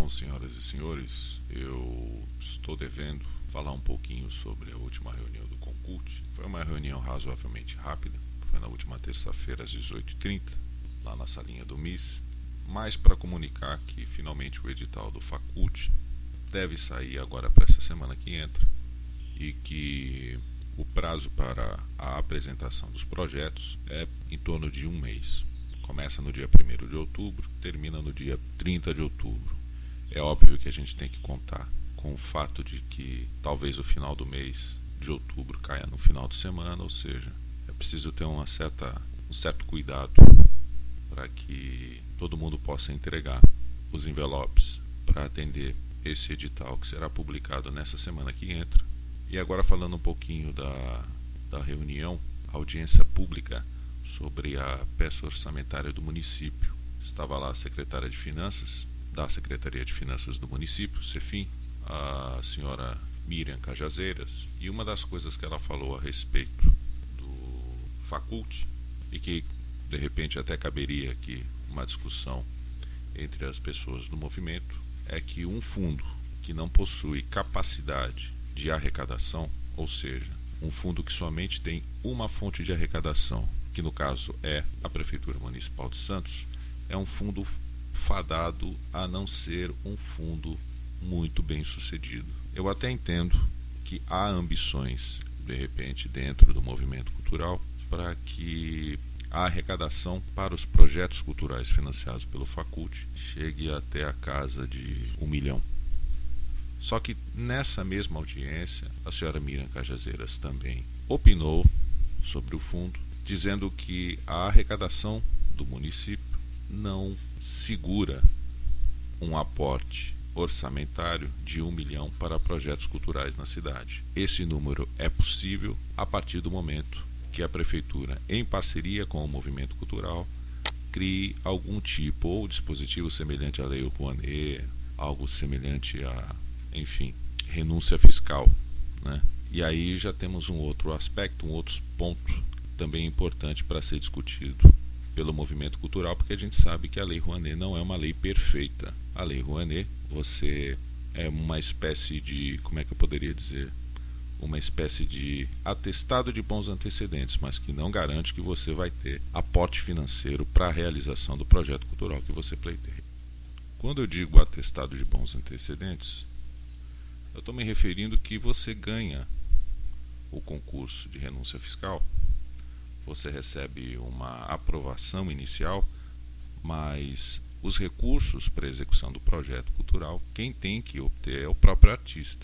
Bom, senhoras e senhores, eu estou devendo falar um pouquinho sobre a última reunião do Concult. Foi uma reunião razoavelmente rápida, foi na última terça-feira às 18h30, lá na salinha do MIS, mas para comunicar que finalmente o edital do Facult deve sair agora para essa semana que entra e que o prazo para a apresentação dos projetos é em torno de um mês. Começa no dia 1º de outubro, termina no dia 30 de outubro. É óbvio que a gente tem que contar com o fato de que talvez o final do mês de outubro caia no final de semana, ou seja, é preciso ter um certo cuidado para que todo mundo possa entregar os envelopes para atender esse edital que será publicado nessa semana que entra. E agora falando um pouquinho da reunião, audiência pública sobre a peça orçamentária do município. Estava lá a secretária de Finanças, da Secretaria de Finanças do município, CEFIM, a senhora Miriam Cajazeiras, e uma das coisas que ela falou a respeito do Facult, e que de repente até caberia aqui uma discussão entre as pessoas do movimento, é que um fundo que não possui capacidade de arrecadação, ou seja, um fundo que somente tem uma fonte de arrecadação, que no caso é a Prefeitura Municipal de Santos, é um fundo fadado a não ser um fundo muito bem sucedido. Eu até entendo que há ambições, de repente, dentro do movimento cultural, para que a arrecadação para os projetos culturais financiados pelo Facult chegue até a casa de 1 milhão. Só que nessa mesma audiência, a senhora Miriam Cajazeiras também opinou sobre o fundo, dizendo que a arrecadação do município não segura um aporte orçamentário de 1 milhão para projetos culturais na cidade. Esse número é possível a partir do momento que a Prefeitura, em parceria com o movimento cultural, crie algum tipo ou dispositivo semelhante à Lei Rouanet, algo semelhante a, enfim, renúncia fiscal, né? E aí já temos um outro aspecto, um outro ponto também importante para ser discutido pelo movimento cultural, porque a gente sabe que a Lei Rouanet não é uma lei perfeita. A Lei Rouanet, você é uma espécie de, como é que eu poderia dizer, uma espécie de atestado de bons antecedentes, mas que não garante que você vai ter aporte financeiro para a realização do projeto cultural que você pleiteia. Quando eu digo atestado de bons antecedentes, eu estou me referindo que você ganha o concurso de renúncia fiscal, você recebe uma aprovação inicial, mas os recursos para a execução do projeto cultural, quem tem que obter é o próprio artista.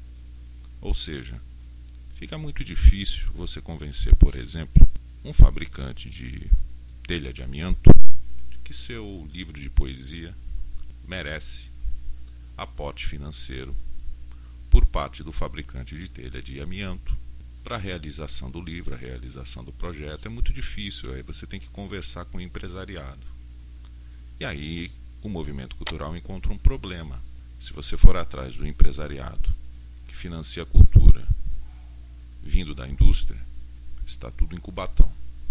Ou seja, fica muito difícil você convencer, por exemplo, um fabricante de telha de amianto de que seu livro de poesia merece aporte financeiro por parte do fabricante de telha de amianto para a realização do livro, a realização do projeto. É muito difícil, aí você tem que conversar com o empresariado. E aí o movimento cultural encontra um problema. Se você for atrás do empresariado que financia a cultura vindo da indústria, está tudo em Cubatão.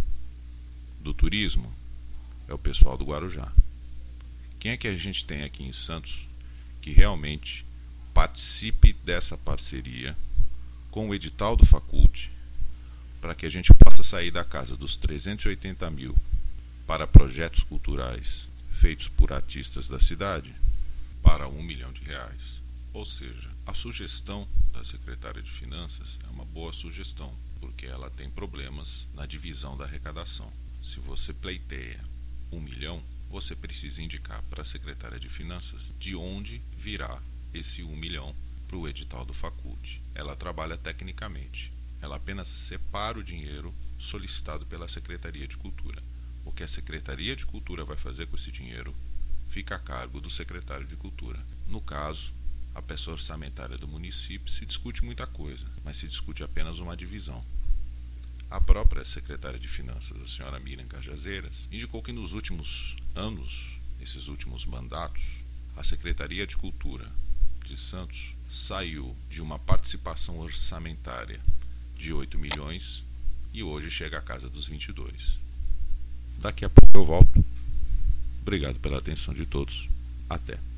Do turismo, é o pessoal do Guarujá. Quem é que a gente tem aqui em Santos que realmente participe dessa parceria com o edital do Facult, para que a gente possa sair da casa dos 380 mil para projetos culturais feitos por artistas da cidade para 1 milhão de reais? Ou seja, a sugestão da secretária de Finanças é uma boa sugestão, porque ela tem problemas na divisão da arrecadação. Se você pleiteia 1 milhão, você precisa indicar para a secretária de Finanças de onde virá esse 1 milhão para o edital do Facult. Ela trabalha tecnicamente. Ela apenas separa o dinheiro solicitado pela Secretaria de Cultura. O que a Secretaria de Cultura vai fazer com esse dinheiro fica a cargo do secretário de Cultura. No caso, a peça orçamentária do município se discute muita coisa, mas se discute apenas uma divisão. A própria secretária de Finanças, a senhora Miriam Cajazeiras, indicou que nos últimos anos, nesses últimos mandatos, a Secretaria de Cultura de Santos saiu de uma participação orçamentária de 8 milhões e hoje chega à casa dos 22. Daqui a pouco eu volto. Obrigado pela atenção de todos. Até.